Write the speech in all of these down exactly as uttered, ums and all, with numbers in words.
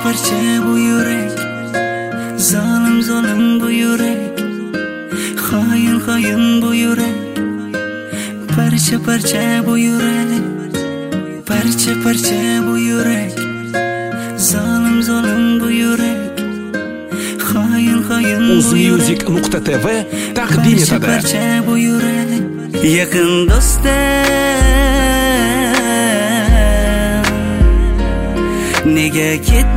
parcha bu yürek, zalim zalim bu yürek, hain hain bu yürek, parcha parcha bu yürek, parcha parcha bu yürek, zalim zalim bu yürek, hain hain bu yürek. uzmusic nuqta tv taqdim etadi. Parcha parcha bu yürek, yaqin do'stim, nega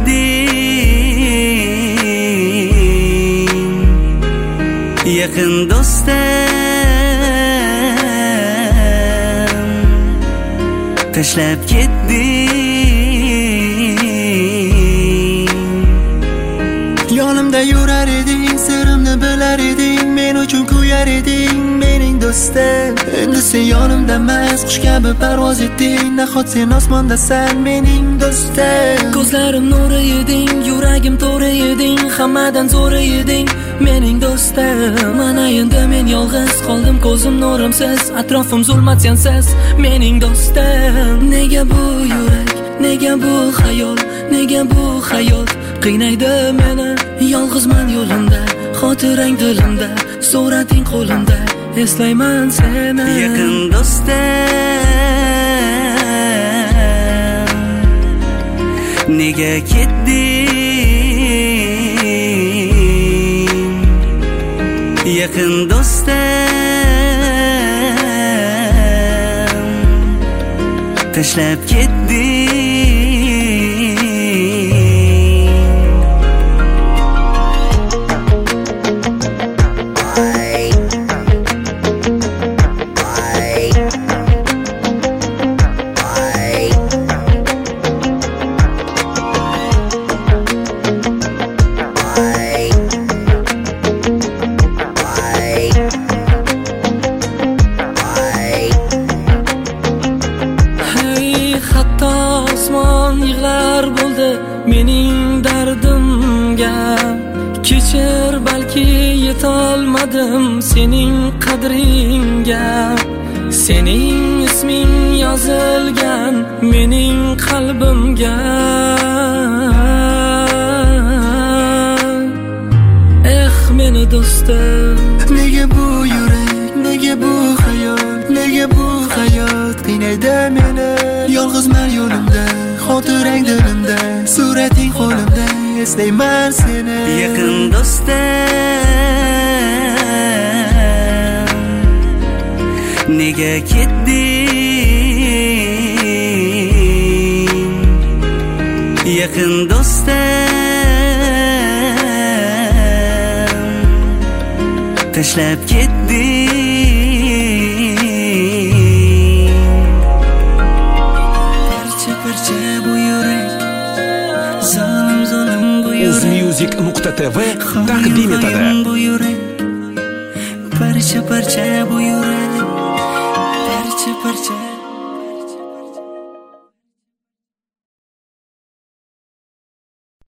ketding? Yaqin do'stim, tashlab ketding. Yonimda yurar eding, sirimni bilar eding, men uchun kuyar eding, mening do'stim. Endi sen yonimda emas, qush kabi parvoz etding, nahot sen osmondasan, mening do'stim. Ko'zlarim nuri eding, yuragim to'ri eding, hammadan zo'ri eding, mening do'stim. Mana endi men yolg'iz qoldim, ko'zim nurimsiz, atrofim zulmat sensiz, mening do'stim. Nega bu yurak, nega bu xayol, nega bu hayot qiynaydi meni? Yolg'izman yo'limda, xotirang dilimda, surating qo'limda, eslayman seni. Yaqin do'stim, nega ketding? Yaqin do'stim, tashlab ketding. Mening dardimga kechir, balki yetolmadim sening qadringga. Sening isming yozilgan mening qalbimga. Eh meni do'stim, Nega bu yurak, nega bu hayot, nega bu hayot qiynaydi meni? Yolg'izman yo'limda, xotirang dilimda, surating qo'limda, eslayman seni. Yaqin do'stim, nega ketding? Yaqin do'stim, tashlab ketding. Parcha parcha bu yürek, zalim zalim bu yürek, uzmusic nuqta tv taqdim etadi. bu yürek, parcha parcha bu yürek, parcha parcha